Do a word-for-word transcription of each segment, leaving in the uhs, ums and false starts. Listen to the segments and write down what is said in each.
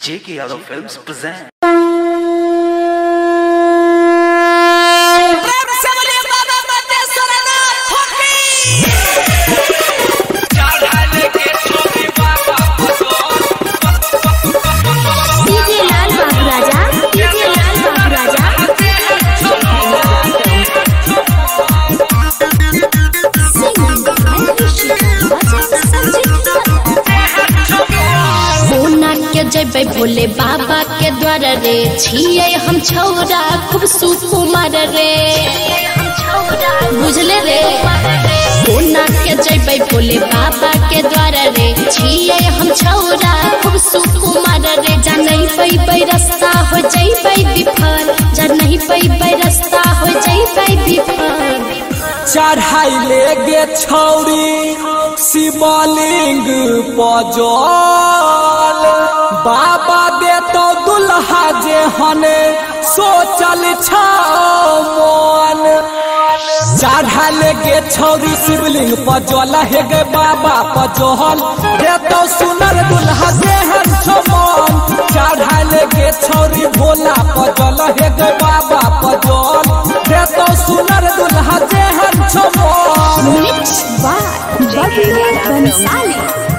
J K Yadav Films present. जब भोले बाबा के द्वार रे छिए हम छौरा खूब सुकुमार रे बुझले रे कोना के जब भोले बाबा के द्वार रे छिए हम छौरा खूब सुकुमार रे जा नहीं पैबै रास्ता हो जइबै विफल जा नहीं पैबै रास्ता हो जइबै विफल चढ़ाई ले गे छौरी शिवलिंग पजल बाबा दे तो दुल्हा जे हने सोचल छन चढ़ा ले गे छौरी शिवलिंग पजल हे गे बाबा पजल दे तो सुनर दुल्हा जे हन छमन चढ़ा ले गे छौरी भोला पजल हे गे बाबा पजल दे तो सुनर दुल्हा जे हन छमन mix by Bablu Bansali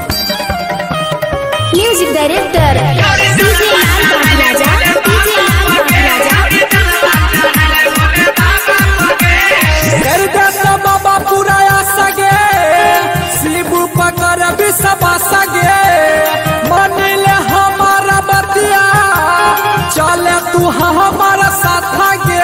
music director DJ Lal Babu Raja DJ Lal Babu राजा कर दे तो बाबा पुराया सगे शिव पकड़ भी सबा सगे मन ले हमारा बतिया चले तू हमारा साथ गे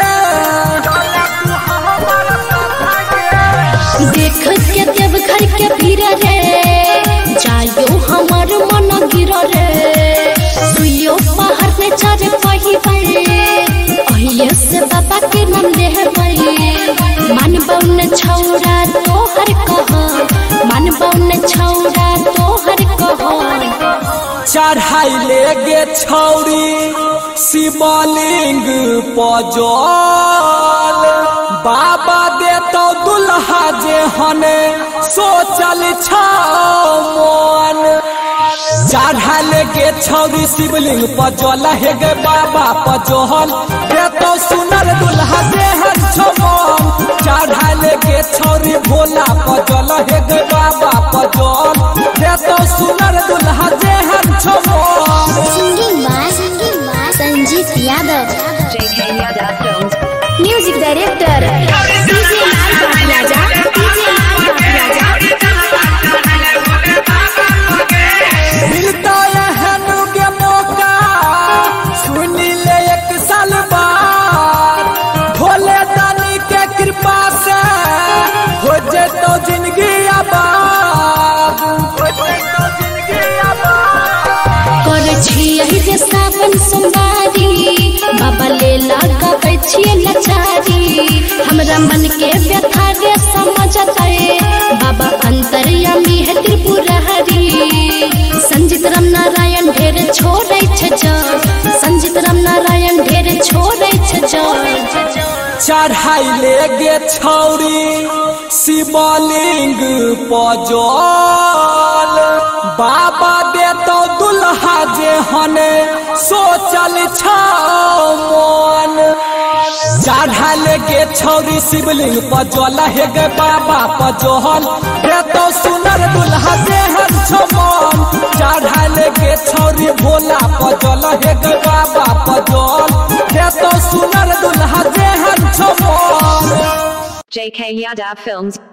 देख के देव घर के भीड़ रे जायो हमार मन गिर रे सुइयो पहाड़ पे चढ़ पहिबे अहिए से बाबा के नाम लेबे मन बौन छौरा तोहर कह मन बौन छौरा तोहर कह चढ़ाई ले गे छौरी शिवलिंग पजल बाबा दे तो दुल्हा जे हने सोचल छन चढ़ा ले गे छौरी शिवलिंग पजल हे गे बाबा पजल दे तो सुनर दुल्हा जे हन छमन चढ़ा ले गे छौरी भोला पजल हे गे बाबा पजल दे तो सुनर दुल्हा जे हन छमन singing by singing by Sanjeet Yadav J K Yadav Films. Music director DJ Lal Babu Raja DJ Lal Babu राजा मिलता है के मौका सुन ले एक साल बाद भोले दानी के कृपा से हो जेतो जिंदगी आबाद हो जेतो जिंदगी आबाद कर छियै जे सावन सोमवारी बाबा ले लगाबै छियै लाचारी हमरा मन के व्यथा रे समझतै बाबा अंतर्यामी है त्रिपुरारी संजीत राम नारायण ढेर छोड़ै छ जग संजीत राम नारायण ढेर छोड़ै छ जग चढ़ाई ले गे छौरी शिवलिंग पजल बाबा दे तो दुल्हा जे हने सोचल छन चढ़ा ले गे छौरी शिवलिंग पजल हे गे बाबा पजल दे तो सुनर दुल्हा जे हन छमन चढ़ा ले गे छौरी भोला पजल हे गे बाबा पजल दे तो सुनर दुल्हा जे हन छमन J K Yadav Films.